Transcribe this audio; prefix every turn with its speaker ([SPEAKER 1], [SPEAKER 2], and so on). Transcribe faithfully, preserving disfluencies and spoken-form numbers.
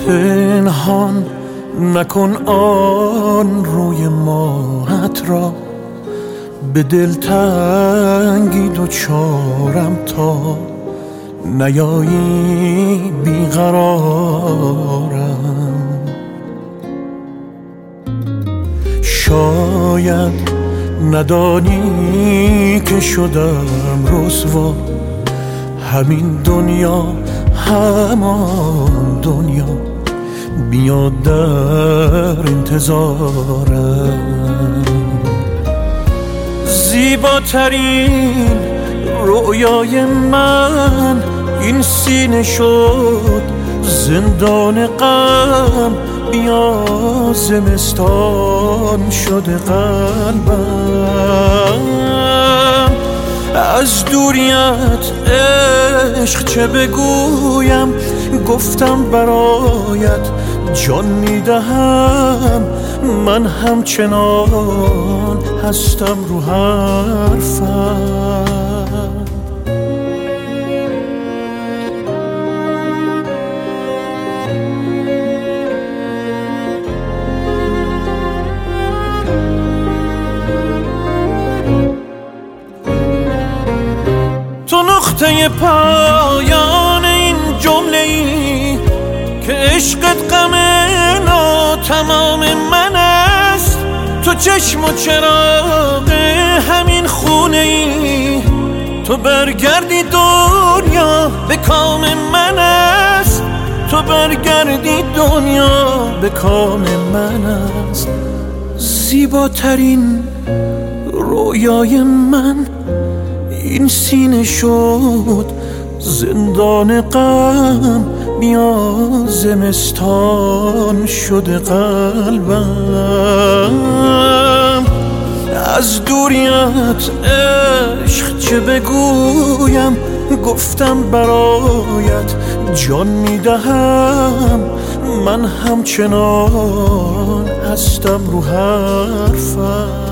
[SPEAKER 1] پنهان نکن آن روی ماهت را، به دلتنگی دوچارم تا نیایی بیقرارم. شاید ندانی که شدم رسوا، همین دنیا همان دنیا بیاد در انتظارم. زیباترین رویای من این سینه شد زندان غم، بیا زمستان شده قلبم. از دوریت عشق چه بگویم، گفتم برایت جان میدهم، من همچنان هستم رو حرفم. تو نقطه پایان این جمله ای که عشقت غم ناتمام من است. تو چشم و چراغ همین خونه ای، تو برگردی دنیا به کام من است. تو برگردی دنیا به کام من است. زیباترین رویای من این سینه شد زندان غم، بیا زمستان شده قلبم. از دوریت عشق چه بگویم، گفتم برایت جان میدهم، من همچنان هستم رو حرفم.